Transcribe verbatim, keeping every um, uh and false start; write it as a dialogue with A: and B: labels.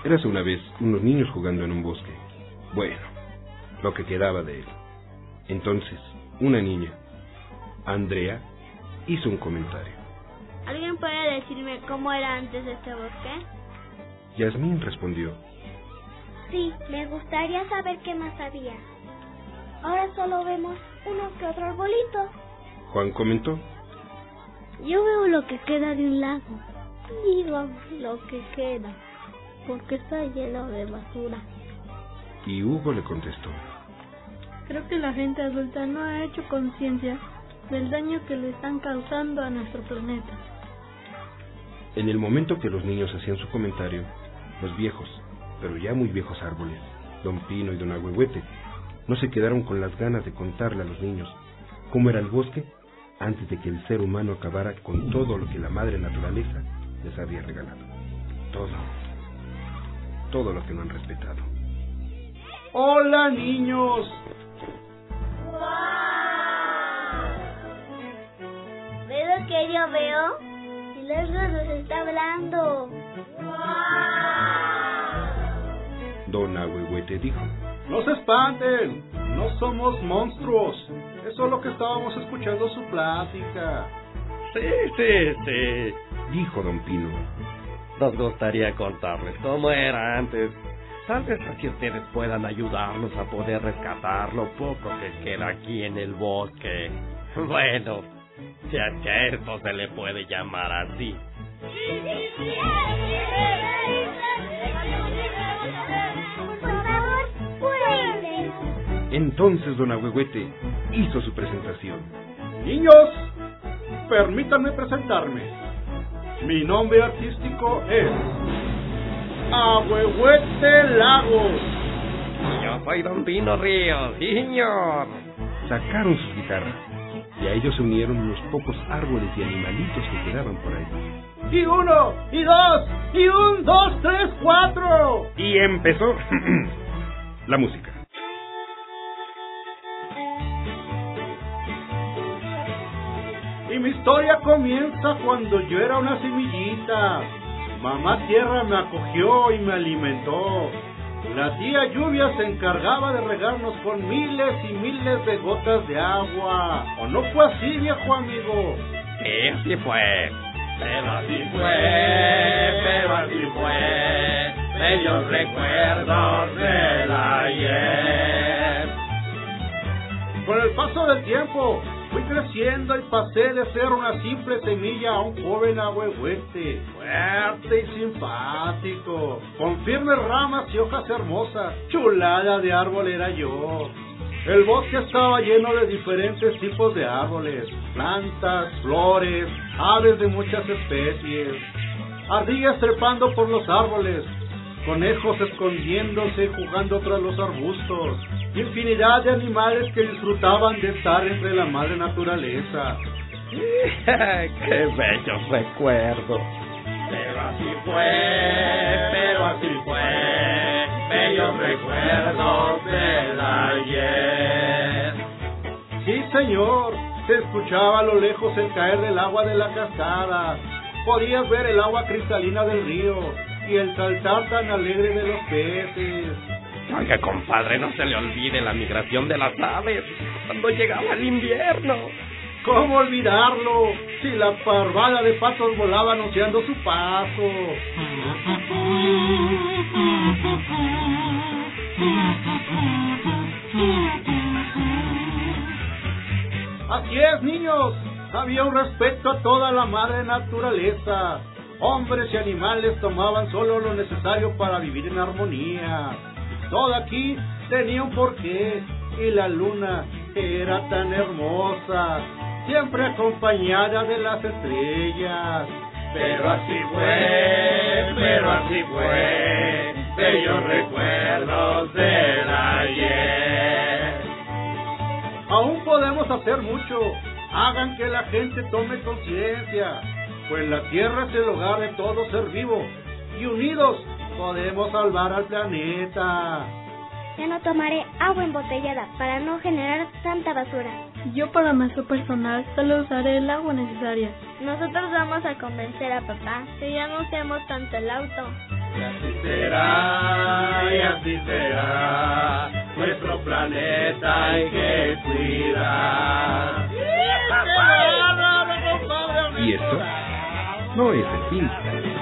A: Érase una vez unos niños jugando en un bosque. Bueno, lo que quedaba de él. Entonces, una niña, Andrea, hizo un comentario.
B: ¿Alguien puede decirme cómo era antes este bosque?
A: Yasmín respondió.
C: Sí, me gustaría saber qué más había. Ahora solo vemos uno que otro arbolito.
A: Juan comentó.
B: Yo veo lo que queda de un lago. Digo lo que queda, porque está lleno de basura.
A: Y Hugo le contestó.
D: Creo que la gente adulta no ha hecho conciencia del daño que le están causando a nuestro planeta.
A: En el momento que los niños hacían su comentario, los viejos, pero ya muy viejos árboles, Don Pino y Don Agüehuete, no se quedaron con las ganas de contarle a los niños cómo era el bosque antes de que el ser humano acabara con todo lo que la madre naturaleza les había regalado. Todo, todo lo que no han respetado.
E: ¡Hola, niños!
C: ¡Wow! ¿Ves lo que yo veo? El árbol nos está hablando. ¡Wow!
A: Don Agüehuete dijo.
E: ¡No se espanten! No somos monstruos. Es solo que estábamos escuchando su plática.
F: Sí, sí, sí,
A: dijo Don Pino.
F: Nos gustaría contarles cómo era antes. Tal vez así ustedes puedan ayudarnos a poder rescatar lo poco que queda aquí en el bosque. Bueno, si es que esto se le puede llamar así.
C: Por favor, pueden.
A: Entonces Don Agüehuete hizo su presentación.
E: Niños, permítanme presentarme. Mi nombre artístico es Agüehuete Lagos.
F: Yo soy Don Pino Ríos, sí, señor.
A: Sacaron sus guitarras y a ellos se unieron unos pocos árboles y animalitos que quedaban por ahí.
E: Y uno, y dos, y un, dos, tres, cuatro.
A: Y empezó la música.
E: Y mi historia comienza cuando yo era una semillita. Mamá Tierra me acogió y me alimentó. La tía Lluvia se encargaba de regarnos con miles y miles de gotas de agua. ¿O no fue así, viejo amigo?
F: Sí, así fue. Pero así fue, pero así fue. Bellos recuerdos del ayer.
E: Con el paso del tiempo fui creciendo y pasé de ser una simple semilla a un joven agüehuete, fuerte y simpático, con firmes ramas y hojas hermosas. Chulada de árbol era yo. El bosque estaba lleno de diferentes tipos de árboles, plantas, flores, aves de muchas especies, ardillas trepando por los árboles, conejos escondiéndose y jugando tras los arbustos, infinidad de animales que disfrutaban de estar entre la madre naturaleza.
F: ¡Qué bellos recuerdos! Pero así fue, pero así fue, bellos recuerdos del ayer.
E: Sí, señor, se escuchaba a lo lejos el caer del agua de la cascada, podías ver el agua cristalina del río y el saltar tan alegre de los peces.
F: Oiga, compadre, no se le olvide la migración de las aves cuando llegaba el invierno.
E: ¿Cómo olvidarlo? Si la parvada de patos volaba anunciando su paso. Así es, niños. Había un respeto a toda la madre naturaleza. Hombres y animales tomaban solo lo necesario para vivir en armonía. Todo aquí tenía un porqué, y la luna era tan hermosa, siempre acompañada de las estrellas.
F: Pero así fue, pero así fue, bellos recuerdos del ayer.
E: Aún podemos hacer mucho. Hagan que la gente tome conciencia, pues la tierra es el hogar de todo ser vivo, y unidos podemos salvar al planeta.
C: Ya no tomaré agua embotellada para no generar tanta basura.
D: Yo para mi uso personal solo usaré el agua necesaria.
B: Nosotros vamos a convencer a papá que ya no usemos tanto el auto.
E: Y así será, y así será, nuestro planeta hay que cuidar.
A: Y esto no es el fin.